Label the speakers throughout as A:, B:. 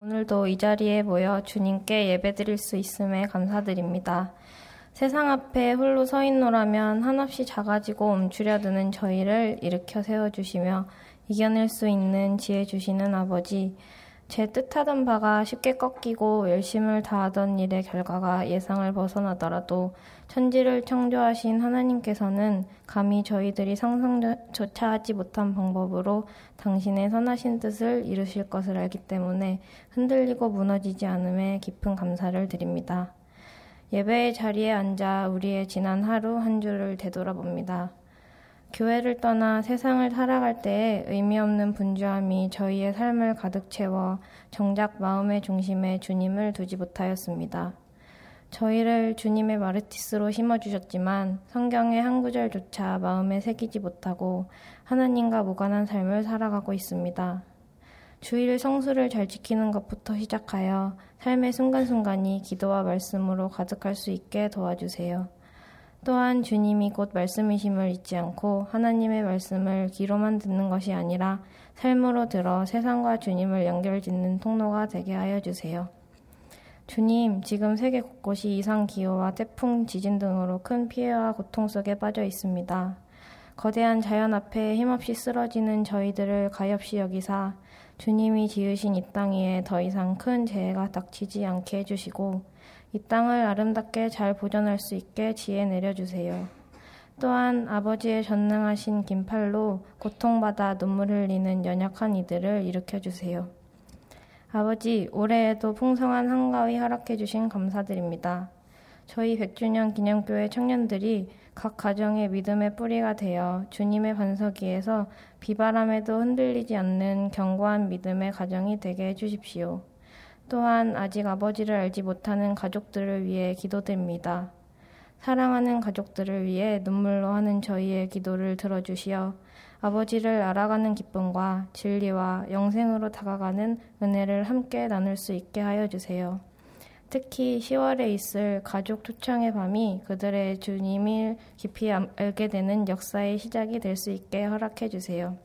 A: 오늘도 이 자리에 모여 주님께 예배드릴 수 있음에 감사드립니다. 세상 앞에 홀로 서 있노라면 한없이 작아지고 움츠려드는 저희를 일으켜 세워주시며 이겨낼 수 있는 지혜 주시는 아버지, 제 뜻하던 바가 쉽게 꺾이고 열심을 다하던 일의 결과가 예상을 벗어나더라도 천지를 창조하신 하나님께서는 감히 저희들이 상상조차 하지 못한 방법으로 당신의 선하신 뜻을 이루실 것을 알기 때문에 흔들리고 무너지지 않음에 깊은 감사를 드립니다. 예배의 자리에 앉아 우리의 지난 하루 한 주를 되돌아봅니다. 교회를 떠나 세상을 살아갈 때에 의미 없는 분주함이 저희의 삶을 가득 채워 정작 마음의 중심에 주님을 두지 못하였습니다. 저희를 주님의 마르티스로 심어주셨지만 성경의 한 구절조차 마음에 새기지 못하고 하나님과 무관한 삶을 살아가고 있습니다. 주일 성수를 잘 지키는 것부터 시작하여 삶의 순간순간이 기도와 말씀으로 가득할 수 있게 도와주세요. 또한 주님이 곧 말씀이심을 잊지 않고 하나님의 말씀을 귀로만 듣는 것이 아니라 삶으로 들어 세상과 주님을 연결짓는 통로가 되게 하여 주세요. 주님, 지금 세계 곳곳이 이상기후와 태풍, 지진 등으로 큰 피해와 고통 속에 빠져 있습니다. 거대한 자연 앞에 힘없이 쓰러지는 저희들을 가엾이 여기사 주님이 지으신 이 땅 위에 더 이상 큰 재해가 닥치지 않게 해주시고 이 땅을 아름답게 잘 보존할 수 있게 지혜 내려주세요. 또한 아버지의 전능하신 긴 팔로 고통받아 눈물 흘리는 연약한 이들을 일으켜주세요. 아버지, 올해에도 풍성한 한가위 허락해 주신 감사드립니다. 저희 100주년 기념교회 청년들이 각 가정의 믿음의 뿌리가 되어 주님의 반석 위에서 비바람에도 흔들리지 않는 견고한 믿음의 가정이 되게 해주십시오. 또한 아직 아버지를 알지 못하는 가족들을 위해 기도드립니다. 사랑하는 가족들을 위해 눈물로 하는 저희의 기도를 들어주시어 아버지를 알아가는 기쁨과 진리와 영생으로 다가가는 은혜를 함께 나눌 수 있게 하여 주세요. 특히 10월에 있을 가족 초청의 밤이 그들의 주님을 깊이 알게 되는 역사의 시작이 될 수 있게 허락해 주세요.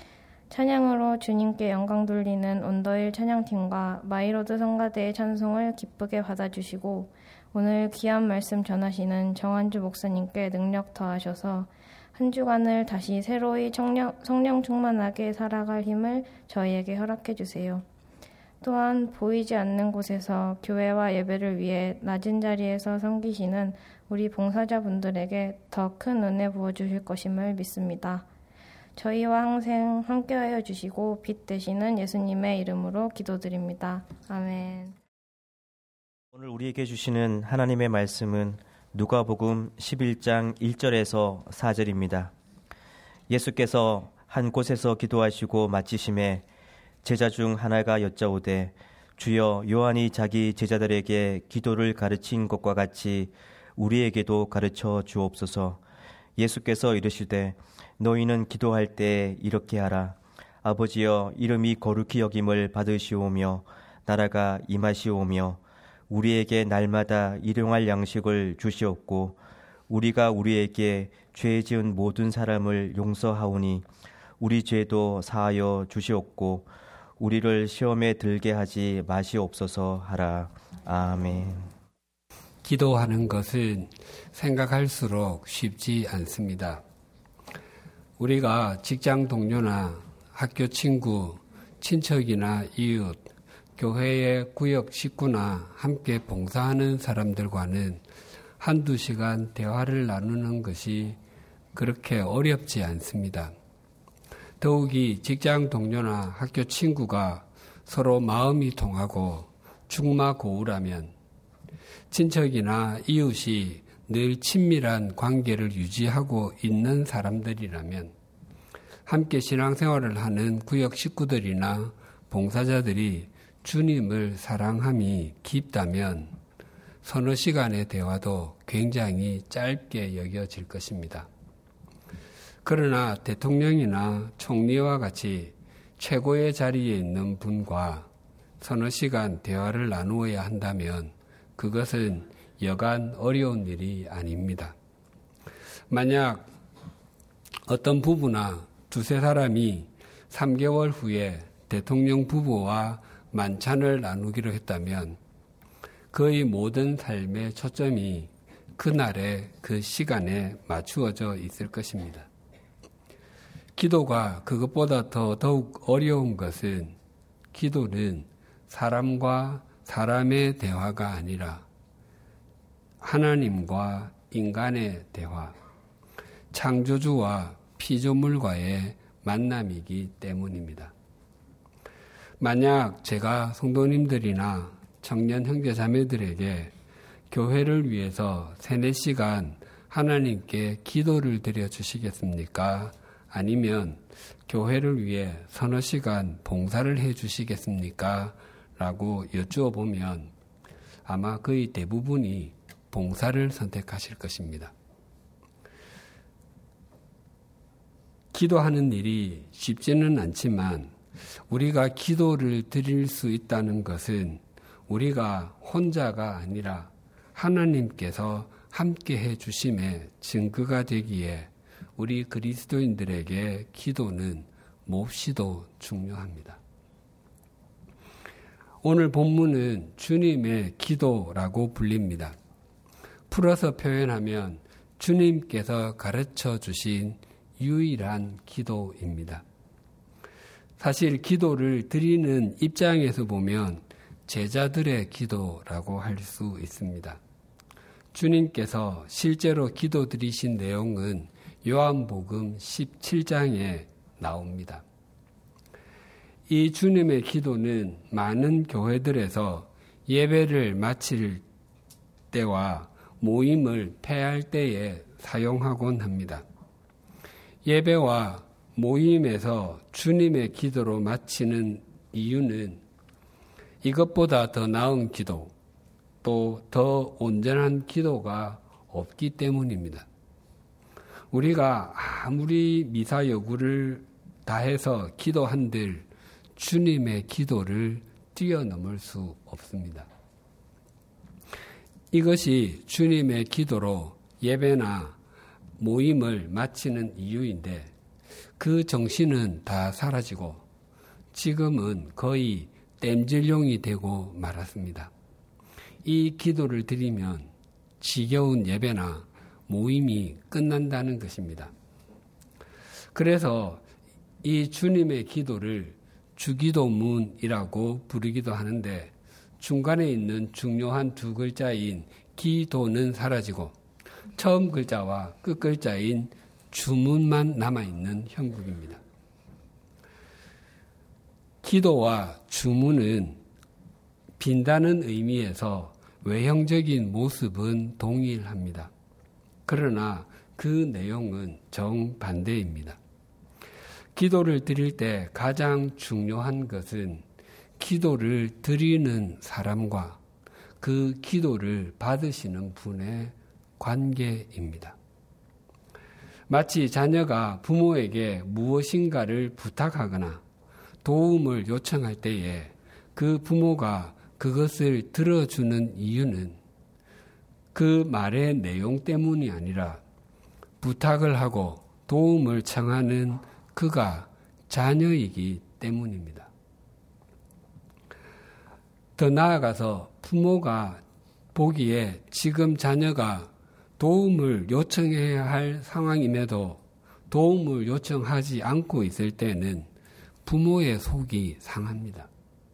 A: 찬양으로 주님께 영광 돌리는 온더힐 찬양팀과 마이로드 성가대의 찬송을 기쁘게 받아주시고 오늘 귀한 말씀 전하시는 정한주 목사님께 능력 더하셔서 한 주간을 다시 새로이 성령 충만하게 살아갈 힘을 저희에게 허락해 주세요. 또한 보이지 않는 곳에서 교회와 예배를 위해 낮은 자리에서 섬기시는 우리 봉사자분들에게 더 큰 은혜 부어주실 것임을 믿습니다. 저희와 항상 함께하여 주시고 빛 되시는 예수님의 이름으로 기도드립니다. 아멘.
B: 오늘 우리에게 주시는 하나님의 말씀은 누가복음 11장 1절에서 4절입니다. 예수께서 한 곳에서 기도하시고 마치심에 제자 중 하나가 여짜오되 주여 요한이 자기 제자들에게 기도를 가르친 것과 같이 우리에게도 가르쳐 주옵소서. 예수께서 이르시되 너희는 기도할 때 이렇게 하라. 아버지여 이름이 거룩히 여김을 받으시오며 나라가 임하시오며 우리에게 날마다 일용할 양식을 주시옵고 우리가 우리에게 죄 지은 모든 사람을 용서하오니 우리 죄도 사하여 주시옵고 우리를 시험에 들게 하지 마시옵소서 하라. 아멘.
C: 기도하는 것은 생각할수록 쉽지 않습니다. 우리가 직장 동료나 학교 친구, 친척이나 이웃, 교회의 구역 식구나 함께 봉사하는 사람들과는 한두 시간 대화를 나누는 것이 그렇게 어렵지 않습니다. 더욱이 직장 동료나 학교 친구가 서로 마음이 통하고 중마고우라면 친척이나 이웃이 늘 친밀한 관계를 유지하고 있는 사람들이라면 함께 신앙생활을 하는 구역 식구들이나 봉사자들이 주님을 사랑함이 깊다면 서너 시간의 대화도 굉장히 짧게 여겨질 것입니다. 그러나 대통령이나 총리와 같이 최고의 자리에 있는 분과 서너 시간 대화를 나누어야 한다면 그것은 여간 어려운 일이 아닙니다. 만약 어떤 부부나 두세 사람이 3개월 후에 대통령 부부와 만찬을 나누기로 했다면 그의 모든 삶의 초점이 그날의 그 시간에 맞추어져 있을 것입니다. 기도가 그것보다 더욱 어려운 것은 기도는 사람과 사람의 대화가 아니라 하나님과 인간의 대화, 창조주와 피조물과의 만남이기 때문입니다. 만약 제가 성도님들이나 청년 형제 자매들에게 교회를 위해서 3-4시간 하나님께 기도를 드려주시겠습니까? 아니면 교회를 위해 서너 시간 봉사를 해주시겠습니까? 라고 여쭈어보면 아마 거의 대부분이 봉사를 선택하실 것입니다. 기도하는 일이 쉽지는 않지만 우리가 기도를 드릴 수 있다는 것은 우리가 혼자가 아니라 하나님께서 함께해 주심의 증거가 되기에 우리 그리스도인들에게 기도는 몹시도 중요합니다. 오늘 본문은 주님의 기도라고 불립니다. 풀어서 표현하면 주님께서 가르쳐 주신 유일한 기도입니다. 사실 기도를 드리는 입장에서 보면 제자들의 기도라고 할 수 있습니다. 주님께서 실제로 기도 드리신 내용은 요한복음 17장에 나옵니다. 이 주님의 기도는 많은 교회들에서 예배를 마칠 때와 모임을 폐할 때에 사용하곤 합니다. 예배와 모임에서 주님의 기도로 마치는 이유는 이것보다 더 나은 기도, 또 더 온전한 기도가 없기 때문입니다. 우리가 아무리 미사여구를 다해서 기도한들 주님의 기도를 뛰어넘을 수 없습니다. 이것이 주님의 기도로 예배나 모임을 마치는 이유인데 그 정신은 다 사라지고 지금은 거의 땜질용이 되고 말았습니다. 이 기도를 드리면 지겨운 예배나 모임이 끝난다는 것입니다. 그래서 이 주님의 기도를 주기도문이라고 부르기도 하는데 중간에 있는 중요한 2글자인 기도는 사라지고 처음 글자와 끝 글자인 주문만 남아있는 형국입니다. 기도와 주문은 빈다는 의미에서 외형적인 모습은 동일합니다. 그러나 그 내용은 정반대입니다. 기도를 드릴 때 가장 중요한 것은 기도를 드리는 사람과 그 기도를 받으시는 분의 관계입니다. 마치 자녀가 부모에게 무엇인가를 부탁하거나 도움을 요청할 때에 그 부모가 그것을 들어주는 이유는 그 말의 내용 때문이 아니라 부탁을 하고 도움을 청하는 그가 자녀이기 때문입니다. 더 나아가서 부모가 보기에 지금 자녀가 도움을 요청해야 할 상황임에도 도움을 요청하지 않고 있을 때는 부모의 속이 상합니다.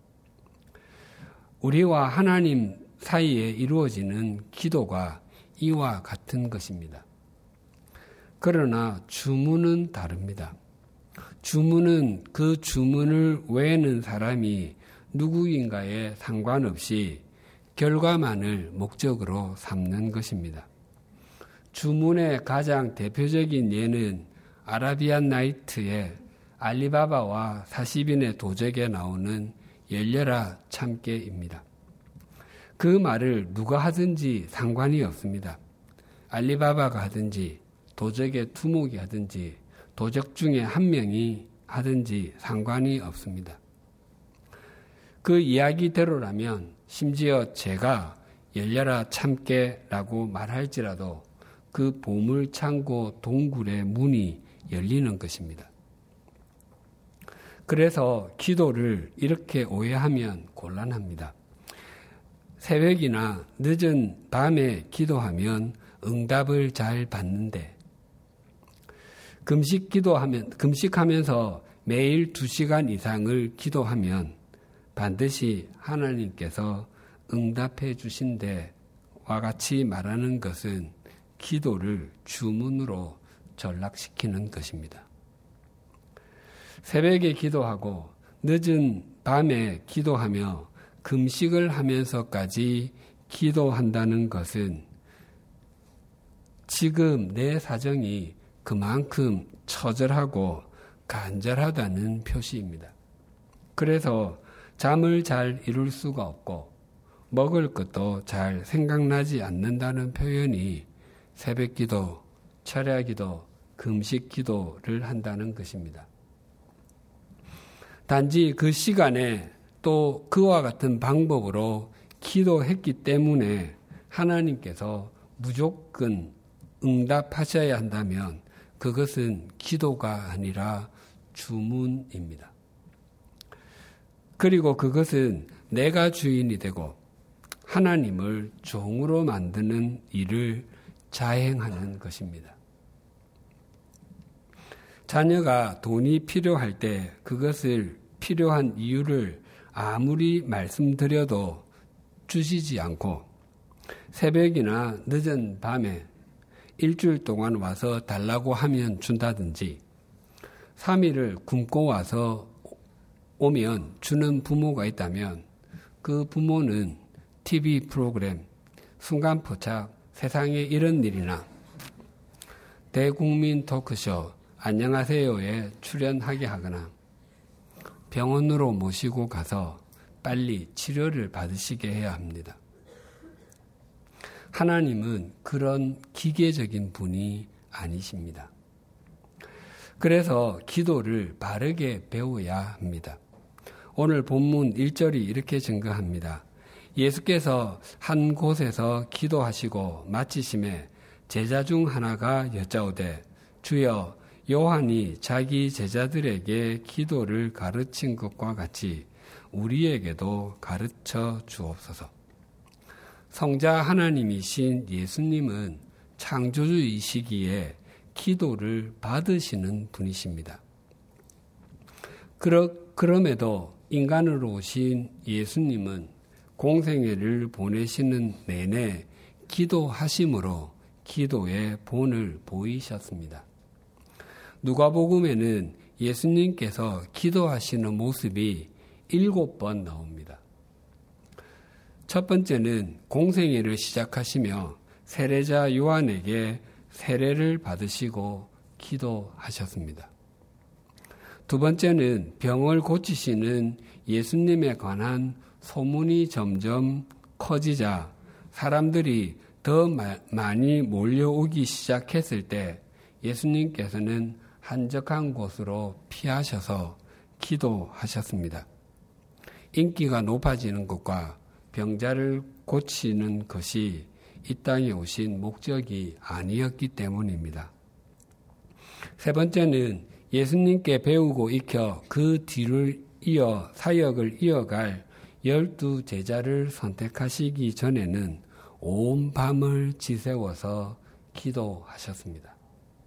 C: 우리와 하나님 사이에 이루어지는 기도가 이와 같은 것입니다. 그러나 주문은 다릅니다. 주문은 그 주문을 외는 사람이 누구인가에 상관없이 결과만을 목적으로 삼는 것입니다. 주문의 가장 대표적인 예는 아라비안 나이트의 알리바바와 40인의 도적에 나오는 열려라 참깨입니다. 그 말을 누가 하든지 상관이 없습니다. 알리바바가 하든지 도적의 두목이 하든지 도적 중에 한 명이 하든지 상관이 없습니다. 그 이야기대로라면 심지어 제가 열려라 참깨라고 말할지라도 그 보물창고 동굴의 문이 열리는 것입니다. 그래서 기도를 이렇게 오해하면 곤란합니다. 새벽이나 늦은 밤에 기도하면 응답을 잘 받는데, 금식하면서 매일 2시간 이상을 기도하면 반드시 하나님께서 응답해 주신대와 같이 말하는 것은 기도를 주문으로 전락시키는 것입니다. 새벽에 기도하고 늦은 밤에 기도하며 금식을 하면서까지 기도한다는 것은 지금 내 사정이 그만큼 처절하고 간절하다는 표시입니다. 그래서 잠을 잘 이룰 수가 없고 먹을 것도 잘 생각나지 않는다는 표현이 새벽기도, 철야기도, 금식기도를 한다는 것입니다. 단지 그 시간에 또 그와 같은 방법으로 기도했기 때문에 하나님께서 무조건 응답하셔야 한다면 그것은 기도가 아니라 주문입니다. 그리고 그것은 내가 주인이 되고 하나님을 종으로 만드는 일을 자행하는 것입니다. 자녀가 돈이 필요할 때 그것을 필요한 이유를 아무리 말씀드려도 주시지 않고 새벽이나 늦은 밤에 일주일 동안 와서 달라고 하면 준다든지 3일을 굶고 와서 오면 주는 부모가 있다면 그 부모는 TV 프로그램, 순간포착, 세상에 이런 일이나 대국민 토크쇼 안녕하세요에 출연하게 하거나 병원으로 모시고 가서 빨리 치료를 받으시게 해야 합니다. 하나님은 그런 기계적인 분이 아니십니다. 그래서 기도를 바르게 배워야 합니다. 오늘 본문 1절이 이렇게 증거합니다. 예수께서 한 곳에서 기도하시고 마치심에 제자 중 하나가 여짜오되 주여 요한이 자기 제자들에게 기도를 가르친 것과 같이 우리에게도 가르쳐 주옵소서. 성자 하나님이신 예수님은 창조주이시기에 기도를 받으시는 분이십니다. 그럼에도 인간으로 오신 예수님은 공생애를 보내시는 내내 기도하심으로 기도의 본을 보이셨습니다. 누가복음에는 예수님께서 기도하시는 모습이 7번 나옵니다. 첫 번째는 공생애를 시작하시며 세례자 요한에게 세례를 받으시고 기도하셨습니다. 두 번째는 병을 고치시는 예수님에 관한 소문이 점점 커지자 사람들이 더 많이 몰려오기 시작했을 때 예수님께서는 한적한 곳으로 피하셔서 기도하셨습니다. 인기가 높아지는 것과 병자를 고치는 것이 이 땅에 오신 목적이 아니었기 때문입니다. 세 번째는 예수님께 배우고 익혀 그 뒤를 이어 사역을 이어갈 12 제자를 선택하시기 전에는 온 밤을 지새워서 기도하셨습니다.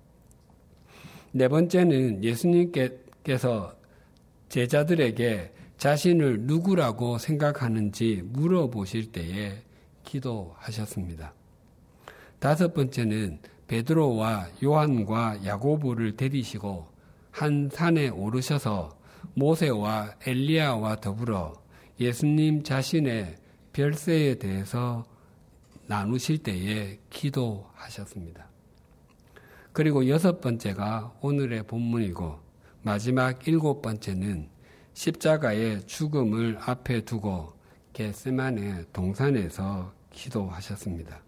C: 네 번째는 예수님께서 제자들에게 자신을 누구라고 생각하는지 물어보실 때에 기도하셨습니다. 다섯 번째는 베드로와 요한과 야고보를 데리시고 한 산에 오르셔서 모세와 엘리야와 더불어 예수님 자신의 별세에 대해서 나누실 때에 기도하셨습니다. 그리고 여섯 번째가 오늘의 본문이고 마지막 7번째는 십자가의 죽음을 앞에 두고 겟세마네 동산에서 기도하셨습니다.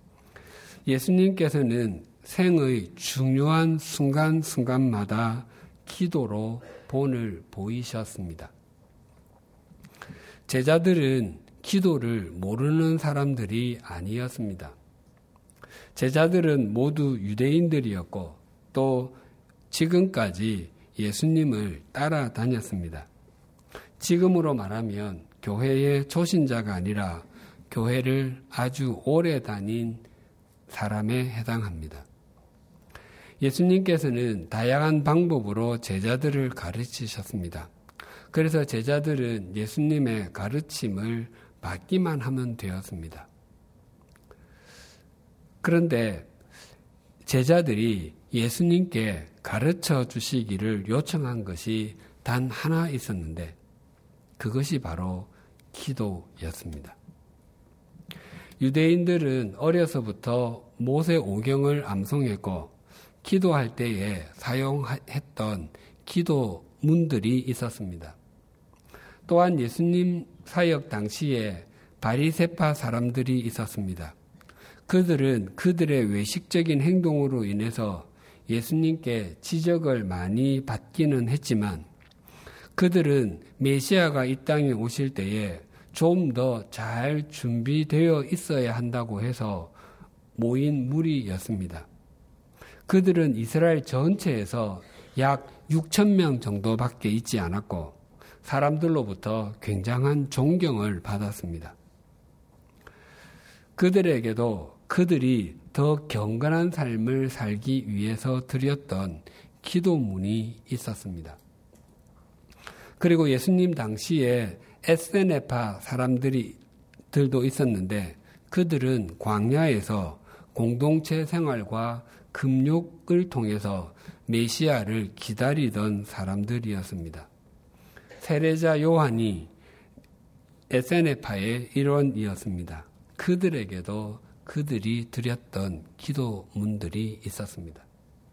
C: 예수님께서는 생의 중요한 순간순간마다 기도로 본을 보이셨습니다. 제자들은 기도를 모르는 사람들이 아니었습니다. 제자들은 모두 유대인들이었고 또 지금까지 예수님을 따라다녔습니다. 지금으로 말하면 교회의 초신자가 아니라 교회를 아주 오래 다닌 사람에 해당합니다. 예수님께서는 다양한 방법으로 제자들을 가르치셨습니다. 그래서 제자들은 예수님의 가르침을 받기만 하면 되었습니다. 그런데 제자들이 예수님께 가르쳐 주시기를 요청한 것이 단 하나 있었는데 그것이 바로 기도였습니다. 유대인들은 어려서부터 모세 오경을 암송했고 기도할 때에 사용했던 기도문들이 있었습니다. 또한 예수님 사역 당시에 바리새파 사람들이 있었습니다. 그들은 그들의 외식적인 행동으로 인해서 예수님께 지적을 많이 받기는 했지만 그들은 메시아가 이 땅에 오실 때에 좀 더 잘 준비되어 있어야 한다고 해서 모인 무리였습니다. 그들은 이스라엘 전체에서 약 6,000명 정도밖에 있지 않았고 사람들로부터 굉장한 존경을 받았습니다. 그들에게도 그들이 더 경건한 삶을 살기 위해서 드렸던 기도문이 있었습니다. 그리고 예수님 당시에 에스네파 사람들도 있었는데 그들은 광야에서 공동체 생활과 금욕을 통해서 메시아를 기다리던 사람들이었습니다. 세례자 요한이 에스네파의 일원이었습니다. 그들에게도 그들이 드렸던 기도문들이 있었습니다.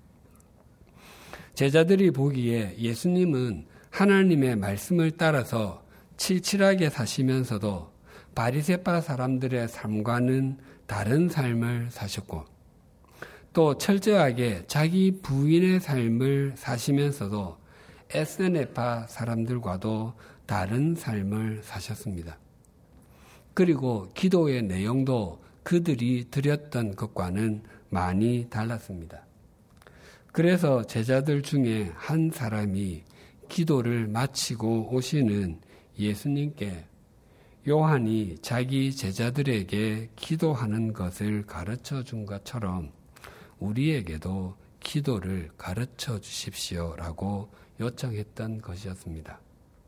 C: 제자들이 보기에 예수님은 하나님의 말씀을 따라서 칠칠하게 사시면서도 바리새파 사람들의 삶과는 다른 삶을 사셨고 또 철저하게 자기 부인의 삶을 사시면서도 에스네파 사람들과도 다른 삶을 사셨습니다. 그리고 기도의 내용도 그들이 드렸던 것과는 많이 달랐습니다. 그래서 제자들 중에 한 사람이 기도를 마치고 오시는 예수님께 요한이 자기 제자들에게 기도하는 것을 가르쳐 준 것처럼 우리에게도 기도를 가르쳐 주십시오라고 요청했던 것이었습니다.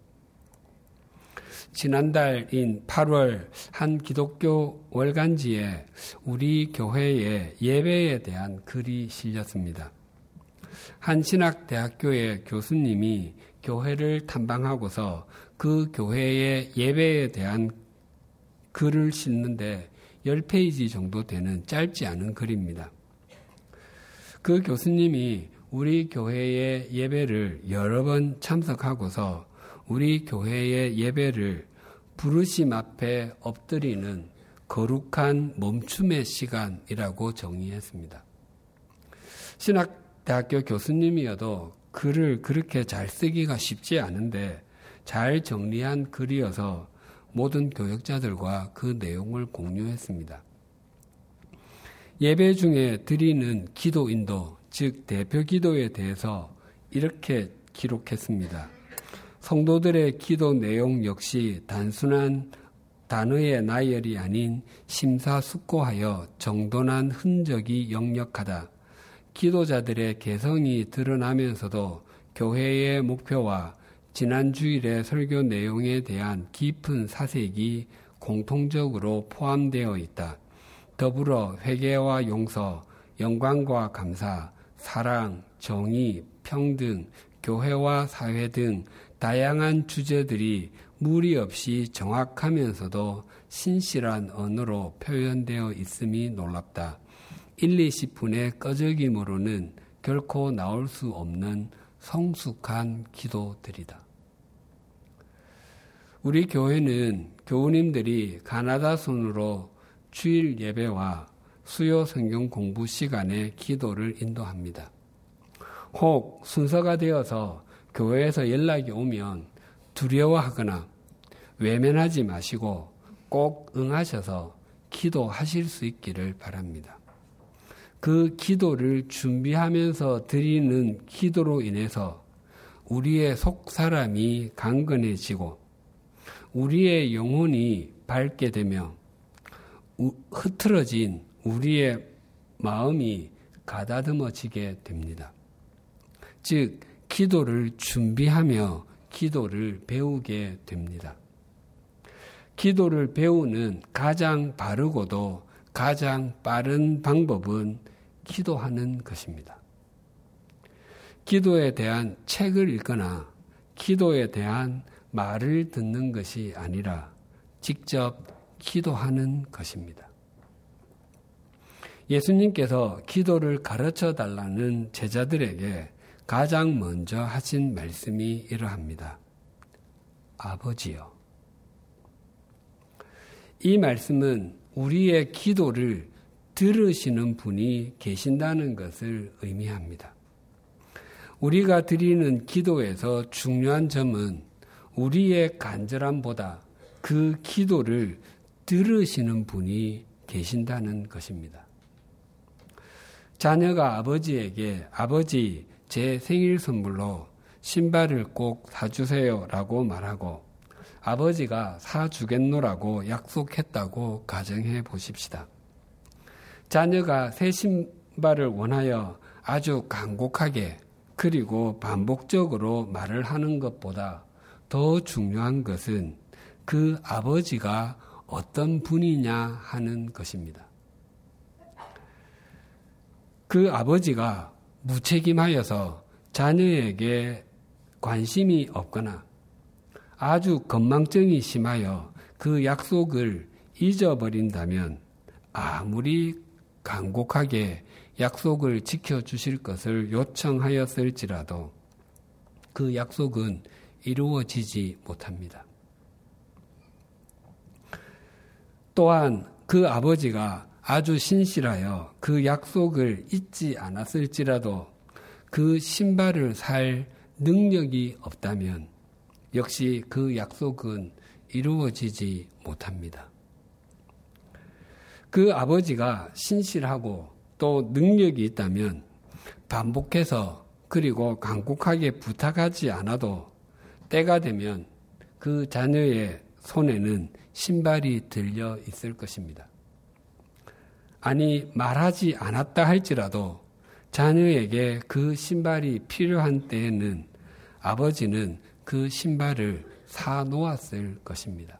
C: 지난달인 8월 한 기독교 월간지에 우리 교회의 예배에 대한 글이 실렸습니다. 한 신학대학교의 교수님이 교회를 탐방하고서 그 교회의 예배에 대한 글을 싣는데 10페이지 정도 되는 짧지 않은 글입니다. 그 교수님이 우리 교회의 예배를 여러 번 참석하고서 우리 교회의 예배를 부르심 앞에 엎드리는 거룩한 멈춤의 시간이라고 정의했습니다. 신학대학교 교수님이어도 글을 그렇게 잘 쓰기가 쉽지 않은데 잘 정리한 글이어서 모든 교역자들과 그 내용을 공유했습니다. 예배 중에 드리는 기도 인도, 즉 대표 기도에 대해서 이렇게 기록했습니다. 성도들의 기도 내용 역시 단순한 단어의 나열이 아닌 심사숙고하여 정돈한 흔적이 역력하다. 기도자들의 개성이 드러나면서도 교회의 목표와 지난 주일의 설교 내용에 대한 깊은 사색이 공통적으로 포함되어 있다. 더불어 회개와 용서, 영광과 감사, 사랑, 정의, 평등, 교회와 사회 등 다양한 주제들이 무리 없이 정확하면서도 신실한 언어로 표현되어 있음이 놀랍다. 1-20분의 꺼적임으로는 결코 나올 수 없는 성숙한 기도들이다. 우리 교회는 교우님들이 가나다 순으로 주일 예배와 수요 성경 공부 시간에 기도를 인도합니다. 혹 순서가 되어서 교회에서 연락이 오면 두려워하거나 외면하지 마시고 꼭 응하셔서 기도하실 수 있기를 바랍니다. 그 기도를 준비하면서 드리는 기도로 인해서 우리의 속 사람이 강건해지고 우리의 영혼이 밝게 되며 흐트러진 우리의 마음이 가다듬어지게 됩니다. 즉 기도를 준비하며 기도를 배우게 됩니다. 기도를 배우는 가장 바르고도 가장 빠른 방법은 기도하는 것입니다. 기도에 대한 책을 읽거나 기도에 대한 말을 듣는 것이 아니라 직접 기도하는 것입니다. 예수님께서 기도를 가르쳐 달라는 제자들에게 가장 먼저 하신 말씀이 이러합니다. 아버지요. 이 말씀은 우리의 기도를 들으시는 분이 계신다는 것을 의미합니다. 우리가 드리는 기도에서 중요한 점은 우리의 간절함보다 그 기도를 들으시는 분이 계신다는 것입니다. 자녀가 아버지에게 아버지 제 생일 선물로 신발을 꼭 사주세요 라고 말하고 아버지가 사주겠노라고 약속했다고 가정해 보십시다. 자녀가 새 신발을 원하여 아주 간곡하게 그리고 반복적으로 말을 하는 것보다 더 중요한 것은 그 아버지가 어떤 분이냐 하는 것입니다. 그 아버지가 무책임하여서 자녀에게 관심이 없거나 아주 건망증이 심하여 그 약속을 잊어버린다면 아무리 간곡하게 약속을 지켜주실 것을 요청하였을지라도 그 약속은 이루어지지 못합니다. 또한 그 아버지가 아주 신실하여 그 약속을 잊지 않았을지라도 그 신발을 살 능력이 없다면 역시 그 약속은 이루어지지 못합니다. 그 아버지가 신실하고 또 능력이 있다면 반복해서 그리고 간곡하게 부탁하지 않아도 때가 되면 그 자녀의 손에는 신발이 들려 있을 것입니다. 아니 말하지 않았다 할지라도 자녀에게 그 신발이 필요한 때에는 아버지는 그 신발을 사 놓았을 것입니다.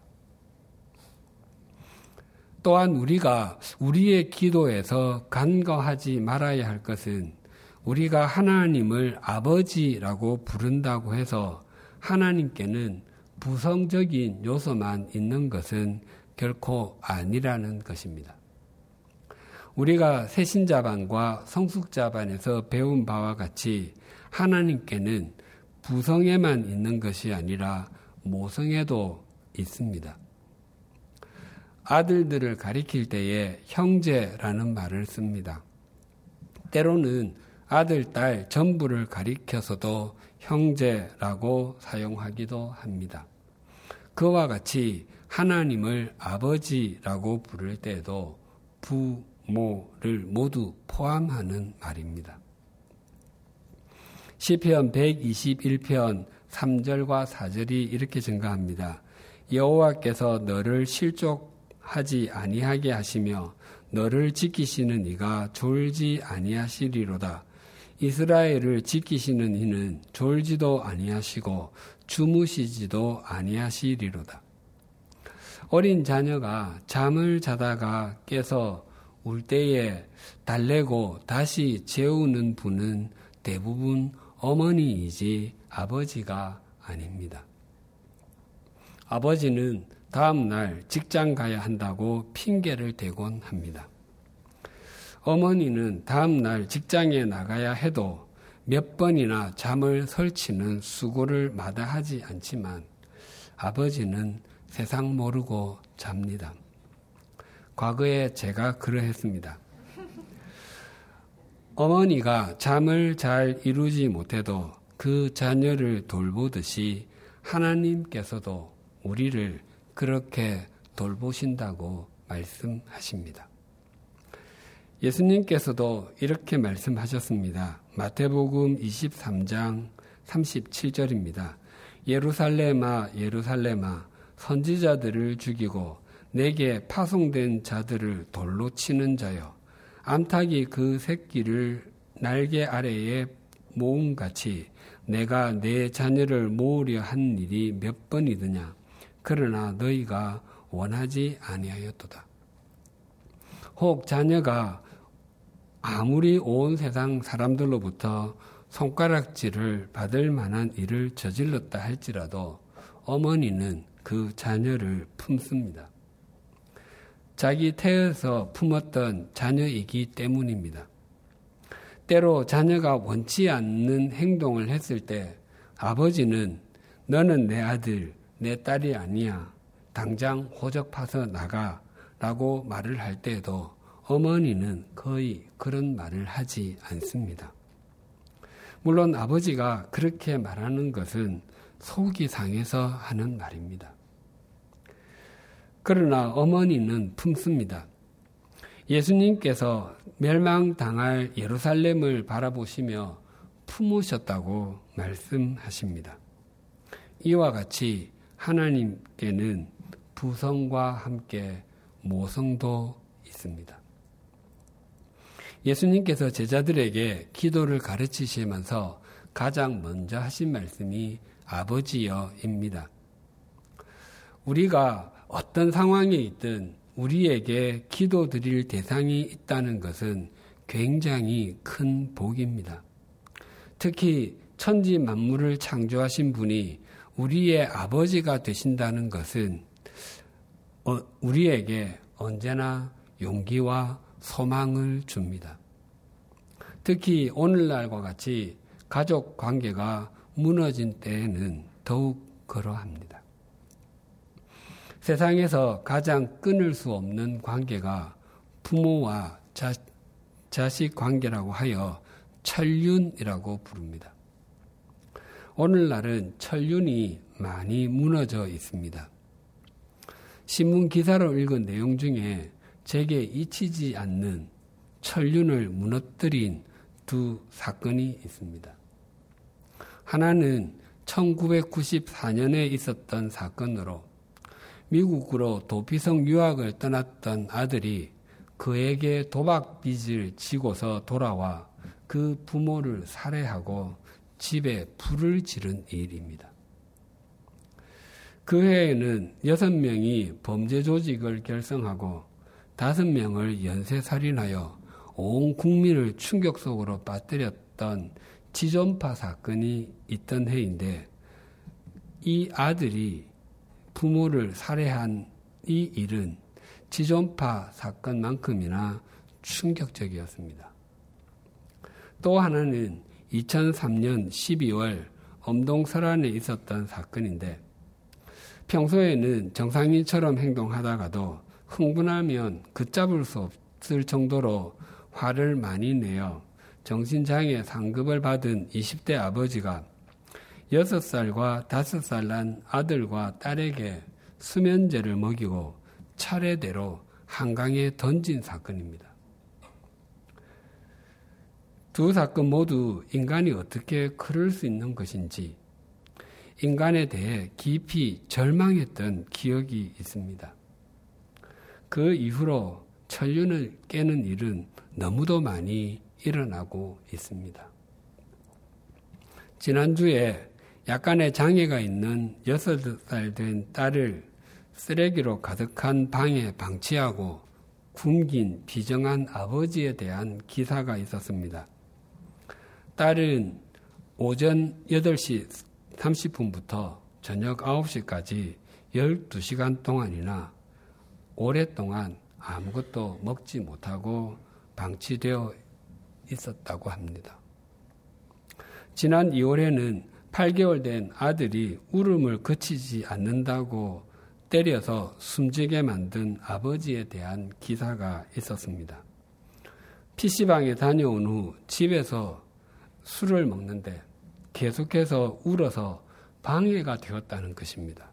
C: 또한 우리가 우리의 기도에서 간과하지 말아야 할 것은 우리가 하나님을 아버지라고 부른다고 해서 하나님께는 부성적인 요소만 있는 것은 결코 아니라는 것입니다. 우리가 새신자반과 성숙자반에서 배운 바와 같이 하나님께는 부성에만 있는 것이 아니라 모성에도 있습니다. 아들들을 가리킬 때에 형제라는 말을 씁니다. 때로는 아들, 딸 전부를 가리켜서도 형제라고 사용하기도 합니다. 그와 같이 하나님을 아버지라고 부를 때에도 부모를 모두 포함하는 말입니다. 시편 121편 3절과 4절이 이렇게 증가합니다. 여호와께서 너를 실족하지 아니하게 하시며 너를 지키시는 이가 졸지 아니하시리로다. 이스라엘을 지키시는 이는 졸지도 아니하시고 주무시지도 아니하시리로다. 어린 자녀가 잠을 자다가 깨서 울 때에 달래고 다시 재우는 분은 대부분 어머니이지 아버지가 아닙니다. 아버지는 다음 날 직장 가야 한다고 핑계를 대곤 합니다. 어머니는 다음 날 직장에 나가야 해도 몇 번이나 잠을 설치는 수고를 마다하지 않지만 아버지는 세상 모르고 잡니다. 과거에 제가 그러했습니다. 어머니가 잠을 잘 이루지 못해도 그 자녀를 돌보듯이 하나님께서도 우리를 그렇게 돌보신다고 말씀하십니다. 예수님께서도 이렇게 말씀하셨습니다. 마태복음 23장 37절입니다. 예루살렘아 예루살렘아 선지자들을 죽이고 내게 파송된 자들을 돌로 치는 자여 암탉이 그 새끼를 날개 아래에 모음같이 내가 내 자녀를 모으려 한 일이 몇 번이더냐. 그러나 너희가 원하지 아니하였도다. 혹 자녀가 아무리 온 세상 사람들로부터 손가락질을 받을 만한 일을 저질렀다 할지라도 어머니는 그 자녀를 품습니다. 자기 태에서 품었던 자녀이기 때문입니다. 때로 자녀가 원치 않는 행동을 했을 때 아버지는 너는 내 아들, 내 딸이 아니야. 당장 호적 파서 나가 라고 말을 할 때에도 어머니는 거의 그런 말을 하지 않습니다. 물론 아버지가 그렇게 말하는 것은 속이 상해서 하는 말입니다. 그러나 어머니는 품습니다. 예수님께서 멸망당할 예루살렘을 바라보시며 품으셨다고 말씀하십니다. 이와 같이 하나님께는 부성과 함께 모성도 있습니다. 예수님께서 제자들에게 기도를 가르치시면서 가장 먼저 하신 말씀이 아버지여입니다. 우리가 어떤 상황에 있든 우리에게 기도드릴 대상이 있다는 것은 굉장히 큰 복입니다. 특히 천지 만물을 창조하신 분이 우리의 아버지가 되신다는 것은 우리에게 언제나 용기와 소망을 줍니다. 특히 오늘날과 같이 가족 관계가 무너진 때에는 더욱 그러합니다. 세상에서 가장 끊을 수 없는 관계가 부모와 자식 관계라고 하여 천륜이라고 부릅니다. 오늘날은 천륜이 많이 무너져 있습니다. 신문 기사로 읽은 내용 중에 제게 잊히지 않는 천륜을 무너뜨린 두 사건이 있습니다. 하나는 1994년에 있었던 사건으로 미국으로 도피성 유학을 떠났던 아들이 그에게 도박 빚을 지고서 돌아와 그 부모를 살해하고 집에 불을 지른 일입니다. 그 해에는 6명이 범죄 조직을 결성하고 5명을 연쇄살인하여 온 국민을 충격 속으로 빠뜨렸던 지존파 사건이 있던 해인데 이 아들이 부모를 살해한 이 일은 지존파 사건만큼이나 충격적이었습니다. 또 하나는 2003년 12월 엄동설안에 있었던 사건인데 평소에는 정상인처럼 행동하다가도 흥분하면 걷잡을 수 없을 정도로 화를 많이 내어 정신장애 상급을 받은 20대 아버지가 6살과 5살 난 아들과 딸에게 수면제를 먹이고 차례대로 한강에 던진 사건입니다. 두 사건 모두 인간이 어떻게 그럴 수 있는 것인지 인간에 대해 깊이 절망했던 기억이 있습니다. 그 이후로 천륜을 깨는 일은 너무도 많이 일어나고 있습니다. 지난주에 약간의 장애가 있는 6살 된 딸을 쓰레기로 가득한 방에 방치하고 굶긴 비정한 아버지에 대한 기사가 있었습니다. 딸은 오전 8시 30분부터 저녁 9시까지 12시간 동안이나 오랫동안 아무것도 먹지 못하고 방치되어 있었다고 합니다. 지난 2월에는 8개월 된 아들이 울음을 그치지 않는다고 때려서 숨지게 만든 아버지에 대한 기사가 있었습니다. PC방에 다녀온 후 집에서 술을 먹는데 계속해서 울어서 방해가 되었다는 것입니다.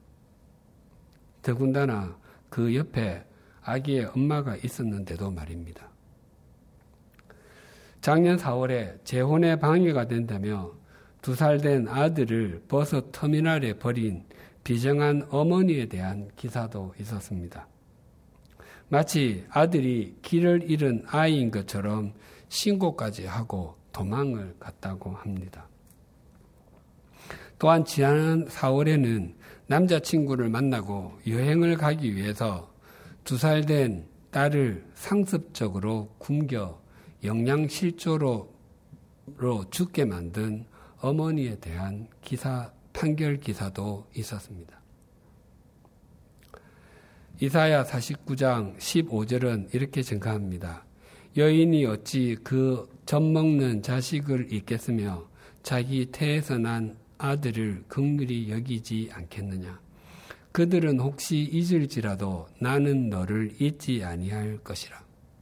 C: 더군다나 그 옆에 아기의 엄마가 있었는데도 말입니다. 작년 4월에 재혼에 방해가 된다며 2살 된 아들을 버스 터미널에 버린 비정한 어머니에 대한 기사도 있었습니다. 마치 아들이 길을 잃은 아이인 것처럼 신고까지 하고 도망을 갔다고 합니다. 또한 지난 4월에는 남자친구를 만나고 여행을 가기 위해서 2살 된 딸을 상습적으로 굶겨 영양실조로 죽게 만든 어머니에 대한 판결 기사도 있었습니다. 이사야 49장 15절은 이렇게 증가합니다. 여인이 어찌 그 젖먹는 자식을 잊겠으며 자기 태에서 난 아들을 긍휼히 여기지 않겠느냐. 그들은 혹시 잊을지라도 나는 너를 잊지 아니할 것이라.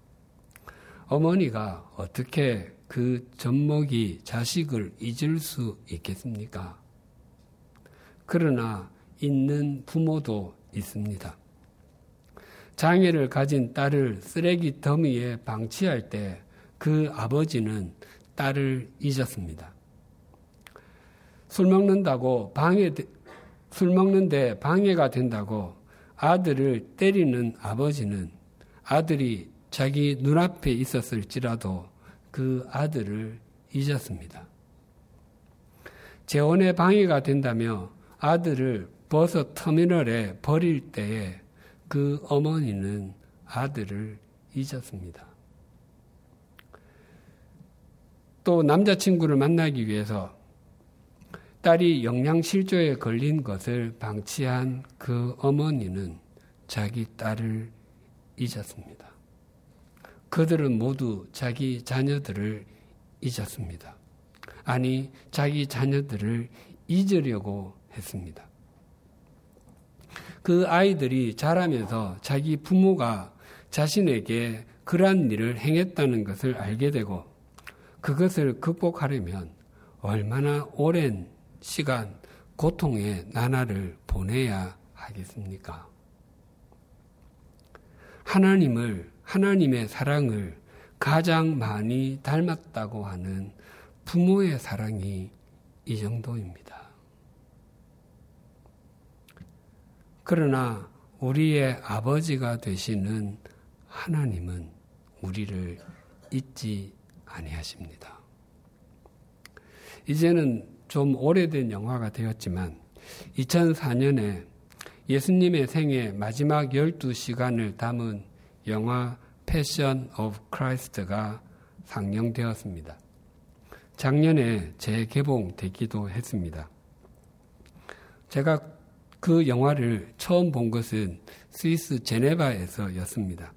C: 어머니가 어떻게 그 젖먹이 자식을 잊을 수 있겠습니까? 그러나 잊는 부모도 있습니다. 장애를 가진 딸을 쓰레기 더미에 방치할 때 그 아버지는 딸을 잊었습니다. 술 먹는데 방해가 된다고 아들을 때리는 아버지는 아들이 자기 눈앞에 있었을지라도 그 아들을 잊었습니다. 재혼에 방해가 된다며 아들을 버스 터미널에 버릴 때에 그 어머니는 아들을 잊었습니다. 또 남자친구를 만나기 위해서 딸이 영양실조에 걸린 것을 방치한 그 어머니는 자기 딸을 잊었습니다. 그들은 모두 자기 자녀들을 잊었습니다. 아니, 자기 자녀들을 잊으려고 했습니다. 그 아이들이 자라면서 자기 부모가 자신에게 그러한 일을 행했다는 것을 알게 되고 그것을 극복하려면 얼마나 오랜 시간 고통의 나날을 보내야 하겠습니까? 하나님의 사랑을 가장 많이 닮았다고 하는 부모의 사랑이 이 정도입니다. 그러나 우리의 아버지가 되시는 하나님은 우리를 잊지 아니하십니다. 이제는 좀 오래된 영화가 되었지만 2004년에 예수님의 생애 마지막 12시간을 담은 영화 패션 오브 크라이스트가 상영되었습니다. 작년에 재개봉되기도 했습니다. 제가 그 영화를 처음 본 것은 스위스 제네바에서였습니다.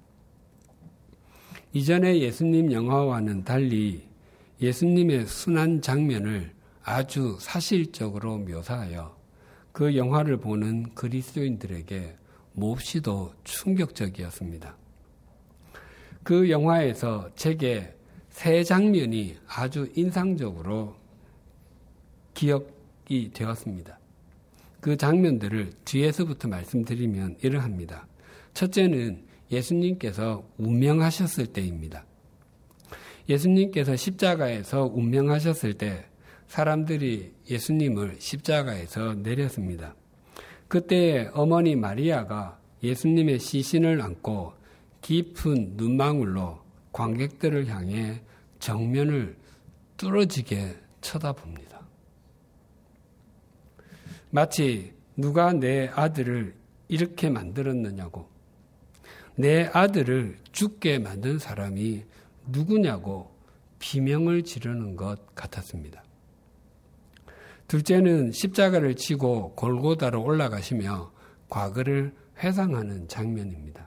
C: 이전의 예수님 영화와는 달리 예수님의 순환 장면을 아주 사실적으로 묘사하여 그 영화를 보는 그리스도인들에게 몹시도 충격적이었습니다. 그 영화에서 제게 세 장면이 아주 인상적으로 기억이 되었습니다. 그 장면들을 뒤에서부터 말씀드리면 이러합니다. 첫째는 예수님께서 운명하셨을 때입니다. 예수님께서 십자가에서 운명하셨을 때 사람들이 예수님을 십자가에서 내렸습니다. 그때 어머니 마리아가 예수님의 시신을 안고 깊은 눈망울로 관객들을 향해 정면을 뚫어지게 쳐다봅니다. 마치 누가 내 아들을 이렇게 만들었느냐고, 내 아들을 죽게 만든 사람이 누구냐고 비명을 지르는 것 같았습니다. 둘째는 십자가를 치고 골고다로 올라가시며 과거를 회상하는 장면입니다.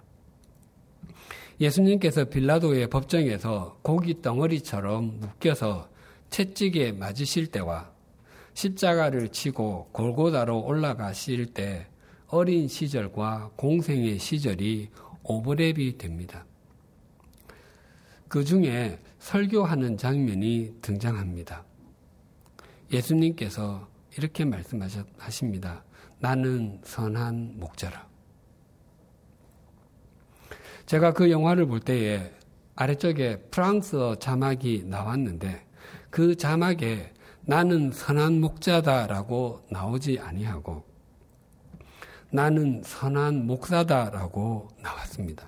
C: 예수님께서 빌라도의 법정에서 고기 덩어리처럼 묶여서 채찍에 맞으실 때와 십자가를 치고 골고다로 올라가실 때 어린 시절과 공생의 시절이 오버랩이 됩니다. 그 중에 설교하는 장면이 등장합니다. 예수님께서 이렇게 말씀하십니다. 나는 선한 목자라. 제가 그 영화를 볼 때에 아래쪽에 프랑스어 자막이 나왔는데 그 자막에 나는 선한 목자다라고 나오지 아니하고 나는 선한 목사다라고 나왔습니다.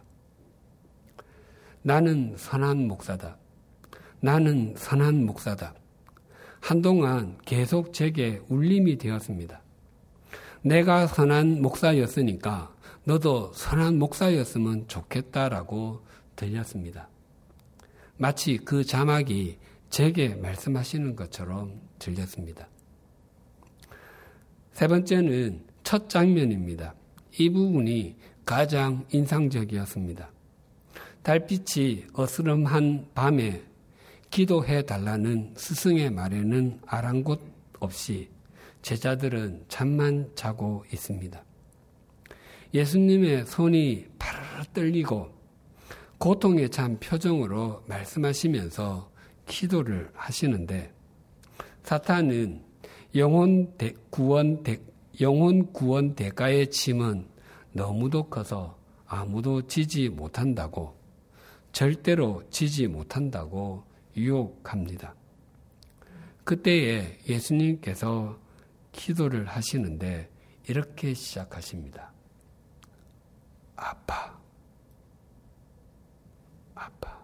C: 나는 선한 목사다. 나는 선한 목사다. 한동안 계속 제게 울림이 되었습니다. 내가 선한 목사였으니까 너도 선한 목사였으면 좋겠다라고 들렸습니다. 마치 그 자막이 제게 말씀하시는 것처럼 들렸습니다. 세 번째는 첫 장면입니다. 이 부분이 가장 인상적이었습니다. 달빛이 어스름한 밤에 기도해 달라는 스승의 말에는 아랑곳 없이 제자들은 잠만 자고 있습니다. 예수님의 손이 파르르 떨리고 고통에 찬 표정으로 말씀하시면서 기도를 하시는데 사탄은 영혼 구원 대가의 짐은 너무도 커서 아무도 지지 못한다고, 절대로 지지 못한다고 유혹합니다. 그때에 예수님께서 기도를 하시는데 이렇게 시작하십니다. 아빠, 아빠.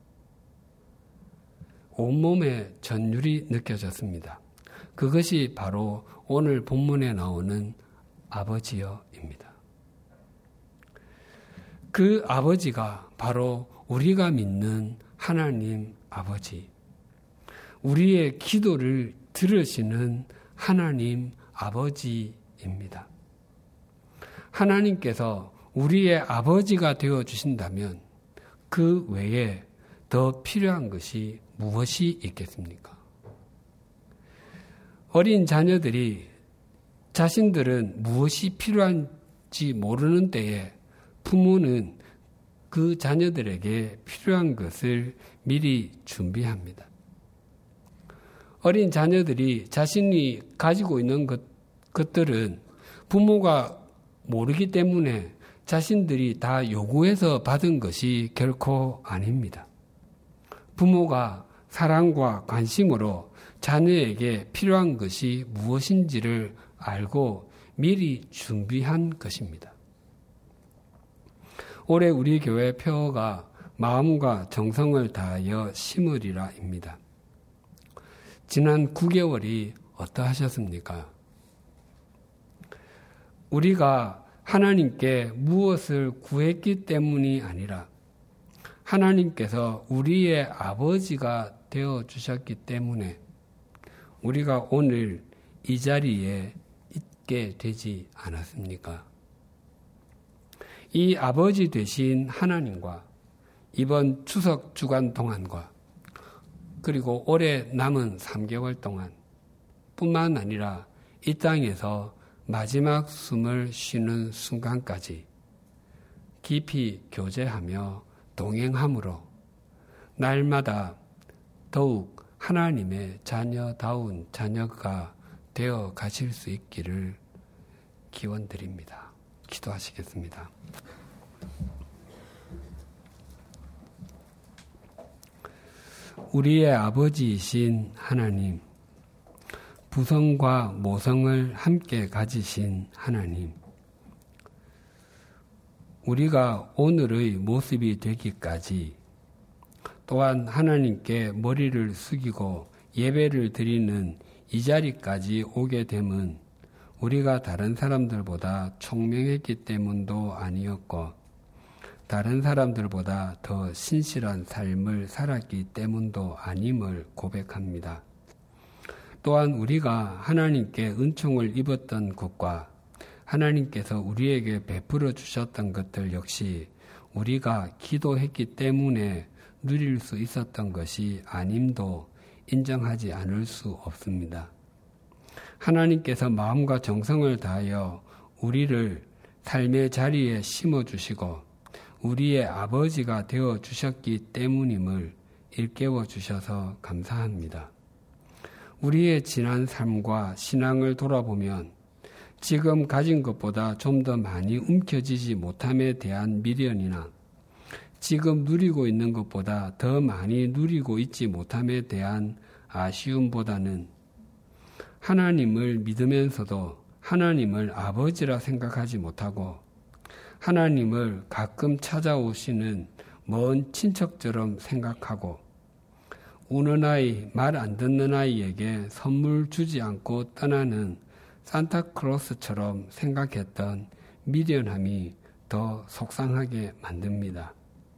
C: 온몸에 전율이 느껴졌습니다. 그것이 바로 오늘 본문에 나오는 아버지여입니다. 그 아버지가 바로 우리가 믿는 하나님 아버지, 우리의 기도를 들으시는 하나님 아버지입니다. 하나님께서 우리의 아버지가 되어 주신다면 그 외에 더 필요한 것이 무엇이 있겠습니까? 어린 자녀들이 자신들은 무엇이 필요한지 모르는 때에 부모는 그 자녀들에게 필요한 것을 미리 준비합니다. 어린 자녀들이 자신이 가지고 있는 것들은 부모가 모르기 때문에 자신들이 다 요구해서 받은 것이 결코 아닙니다. 부모가 사랑과 관심으로 자녀에게 필요한 것이 무엇인지를 알고 미리 준비한 것입니다. 올해 우리 교회 표어가 마음과 정성을 다하여 심으리라입니다. 지난 9개월이 어떠하셨습니까? 우리가 하나님께 무엇을 구했기 때문이 아니라 하나님께서 우리의 아버지가 되어 주셨기 때문에 우리가 오늘 이 자리에 있게 되지 않았습니까? 이 아버지 되신 하나님과 이번 추석 주간 동안과 그리고 올해 남은 3개월 동안 뿐만 아니라 이 땅에서 마지막 숨을 쉬는 순간까지 깊이 교제하며 동행함으로 날마다 더욱 하나님의 자녀다운 자녀가 되어 가실 수 있기를 기원드립니다. 기도하시겠습니다. 우리의 아버지이신 하나님, 부성과 모성을 함께 가지신 하나님, 우리가 오늘의 모습이 되기까지 또한 하나님께 머리를 숙이고 예배를 드리는 이 자리까지 오게 됨은 우리가 다른 사람들보다 총명했기 때문도 아니었고 다른 사람들보다 더 신실한 삶을 살았기 때문도 아님을 고백합니다. 또한 우리가 하나님께 은총을 입었던 것과 하나님께서 우리에게 베풀어 주셨던 것들 역시 우리가 기도했기 때문에 누릴 수 있었던 것이 아님도 인정하지 않을 수 없습니다. 하나님께서 마음과 정성을 다하여 우리를 삶의 자리에 심어주시고 우리의 아버지가 되어 주셨기 때문임을 일깨워 주셔서 감사합니다. 우리의 지난 삶과 신앙을 돌아보면 지금 가진 것보다 좀 더 많이 움켜쥐지 못함에 대한 미련이나 지금 누리고 있는 것보다 더 많이 누리고 있지 못함에 대한 아쉬움보다는 하나님을 믿으면서도 하나님을 아버지라 생각하지 못하고 하나님을 가끔 찾아오시는 먼 친척처럼 생각하고 우는 아이, 말 안 듣는 아이에게 선물 주지 않고 떠나는 산타클로스처럼 생각했던 미련함이 더 속상하게 만듭니다.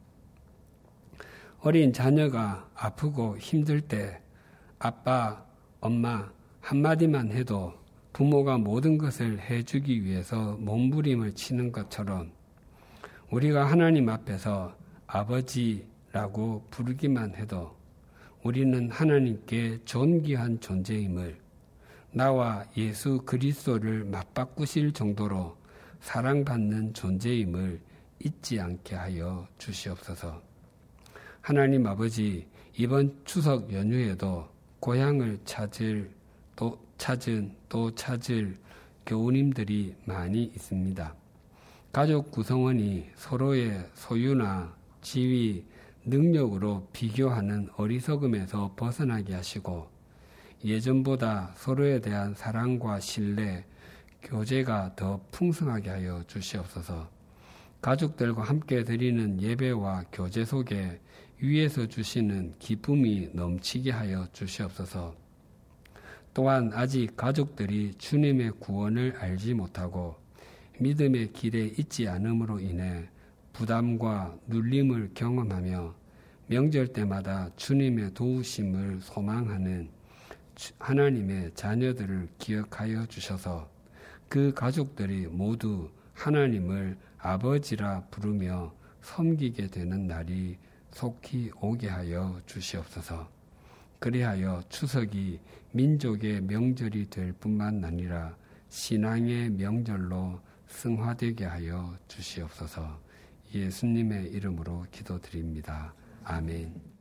C: 어린 자녀가 아프고 힘들 때 아빠, 엄마 한마디만 해도 부모가 모든 것을 해주기 위해서 몸부림을 치는 것처럼 우리가 하나님 앞에서 아버지라고 부르기만 해도 우리는 하나님께 존귀한 존재임을, 나와 예수 그리스도를 맞바꾸실 정도로 사랑받는 존재임을 잊지 않게 하여 주시옵소서. 하나님 아버지, 이번 추석 연휴에도 고향을 찾을 교우님들이 많이 있습니다. 가족 구성원이 서로의 소유나 지위, 능력으로 비교하는 어리석음에서 벗어나게 하시고 예전보다 서로에 대한 사랑과 신뢰, 교제가 더 풍성하게 하여 주시옵소서. 가족들과 함께 드리는 예배와 교제 속에 위에서 주시는 기쁨이 넘치게 하여 주시옵소서. 또한 아직 가족들이 주님의 구원을 알지 못하고 믿음의 길에 있지 않음으로 인해 부담과 눌림을 경험하며 명절 때마다 주님의 도우심을 소망하는 하나님의 자녀들을 기억하여 주셔서 그 가족들이 모두 하나님을 아버지라 부르며 섬기게 되는 날이 속히 오게 하여 주시옵소서. 그리하여 추석이 민족의 명절이 될 뿐만 아니라 신앙의 명절로 승화되게 하여 주시옵소서. 예수님의 이름으로 기도드립니다. 아멘.